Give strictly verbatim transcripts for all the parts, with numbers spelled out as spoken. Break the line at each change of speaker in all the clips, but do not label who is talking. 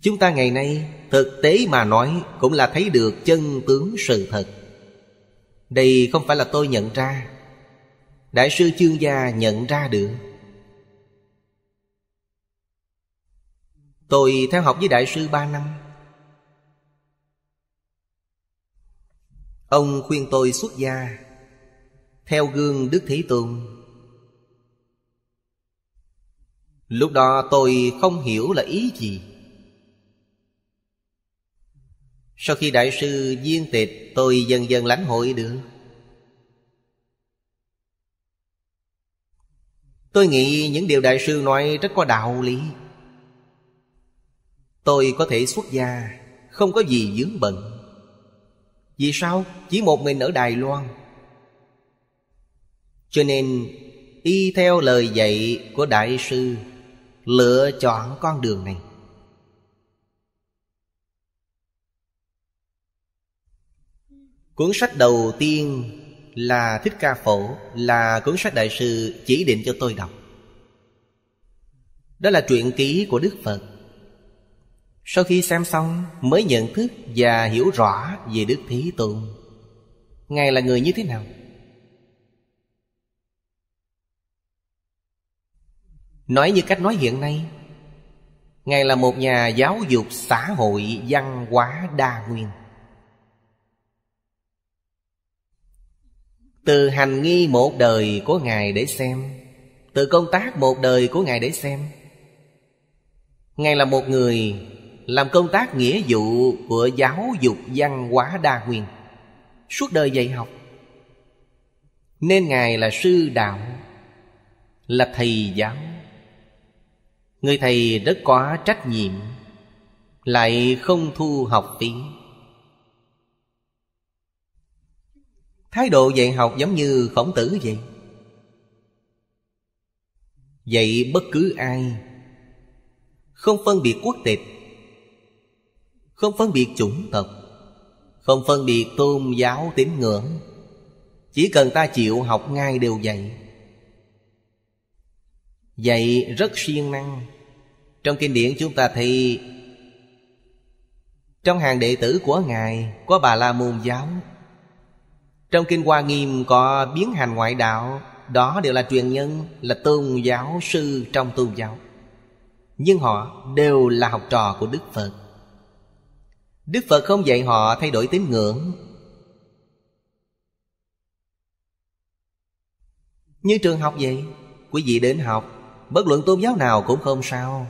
Chúng ta ngày nay thực tế mà nói cũng là thấy được chân tướng sự thật. Đây không phải là tôi nhận ra, Đại sư Chương Gia nhận ra được. Tôi theo học với Đại sư ba năm. Ông khuyên tôi xuất gia theo gương Đức Thế Tôn. Lúc đó tôi không hiểu là ý gì. Sau khi Đại sư viên tịch, tôi dần dần lãnh hội được. Tôi nghĩ những điều Đại sư nói rất có đạo lý. Tôi có thể xuất gia, không có gì vướng bận. Vì sao? Chỉ một mình ở Đài Loan. Cho nên y theo lời dạy của Đại sư, lựa chọn con đường này. Cuốn sách đầu tiên là Thích Ca Phổ, là cuốn sách Đại sư chỉ định cho tôi đọc. Đó là truyện ký của Đức Phật. Sau khi xem xong mới nhận thức và hiểu rõ về Đức Thế Tôn. Ngài là người như thế nào? Nói như cách nói hiện nay, Ngài là một nhà giáo dục xã hội văn hóa đa nguyên. Từ hành nghi một đời của Ngài để xem, từ công tác một đời của Ngài để xem. Ngài là một người làm công tác nghĩa vụ của giáo dục văn hóa đa nguyên, suốt đời dạy học. Nên Ngài là sư đạo, là thầy giáo. Người thầy rất có trách nhiệm, lại không thu học phí. Thái độ dạy học giống như Khổng Tử vậy. Dạy bất cứ ai, không phân biệt quốc tịch, không phân biệt chủng tộc, không phân biệt tôn giáo tín ngưỡng. Chỉ cần ta chịu học, Ngài đều dạy. Dạy rất siêng năng. Trong kinh điển chúng ta thấy, trong hàng đệ tử của Ngài có Bà La Môn giáo. Trong kinh Hoa Nghiêm có Biến Hành Ngoại Đạo. Đó đều là truyền nhân, là tôn giáo sư trong tôn giáo. Nhưng họ đều là học trò của Đức Phật. Đức Phật không dạy họ thay đổi tín ngưỡng. Như trường học vậy, quý vị đến học, bất luận tôn giáo nào cũng không sao.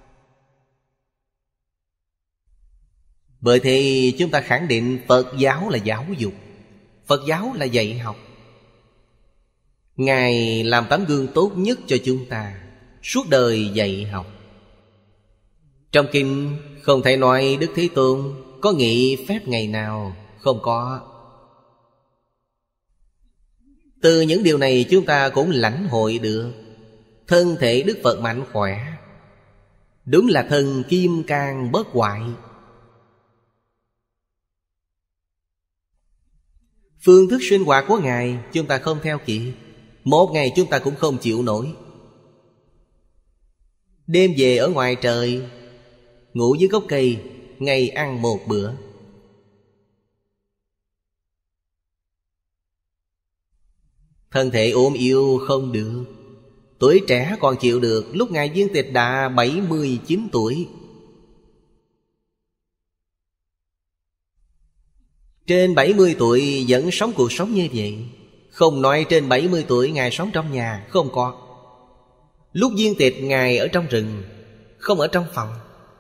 Bởi thì chúng ta khẳng định Phật giáo là giáo dục, Phật giáo là dạy học. Ngài làm tấm gương tốt nhất cho chúng ta, suốt đời dạy học. Trong kinh không thể nói Đức Thế Tôn có nghị phép ngày nào, không có. Từ những điều này chúng ta cũng lãnh hội được thân thể Đức Phật mạnh khỏe, đúng là thần kim cang bất hoại. Phương thức sinh hoạt của Ngài chúng ta không theo kịp. Một ngày chúng ta cũng không chịu nổi. Đêm về ở ngoài trời, ngủ dưới gốc cây, ngày ăn một bữa. Thân thể ốm yếu không được. Tuổi trẻ còn chịu được. Lúc Ngài viên tịch đã bảy mươi chín tuổi. Trên bảy mươi tuổi vẫn sống cuộc sống như vậy. Không nói trên bảy mươi tuổi Ngài sống trong nhà, không có. Lúc viên tịch Ngài ở trong rừng, không ở trong phòng.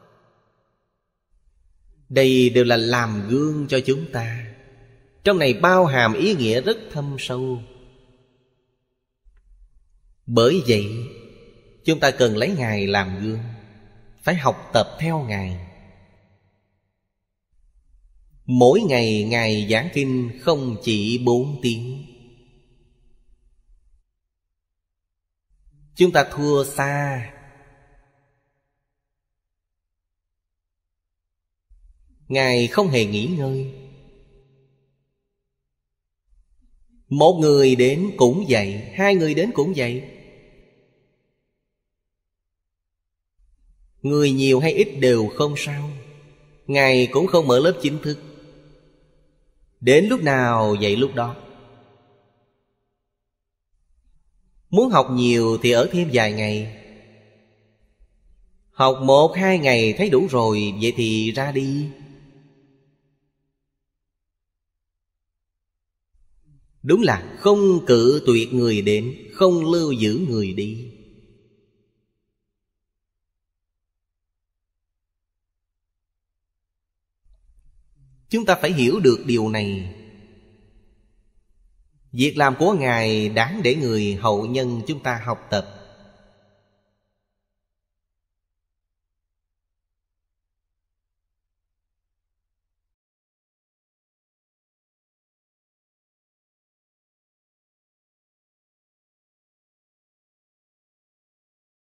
Đây đều là làm gương cho chúng ta. Trong này bao hàm ý nghĩa rất thâm sâu. Bởi vậy chúng ta cần lấy Ngài làm gương, phải học tập theo Ngài. Mỗi ngày Ngài giảng kinh không chỉ bốn tiếng. Chúng ta thua xa. Ngài không hề nghỉ ngơi. Một người đến cũng vậy, hai người đến cũng vậy. Người nhiều hay ít đều không sao. Ngài cũng không mở lớp chính thức. Đến lúc nào dạy lúc đó. Muốn học nhiều thì ở thêm vài ngày. Học một hai ngày thấy đủ rồi, vậy thì ra đi. Đúng là không cự tuyệt người đến, không lưu giữ người đi. Chúng ta phải hiểu được điều này. Việc làm của Ngài đáng để người hậu nhân chúng ta học tập.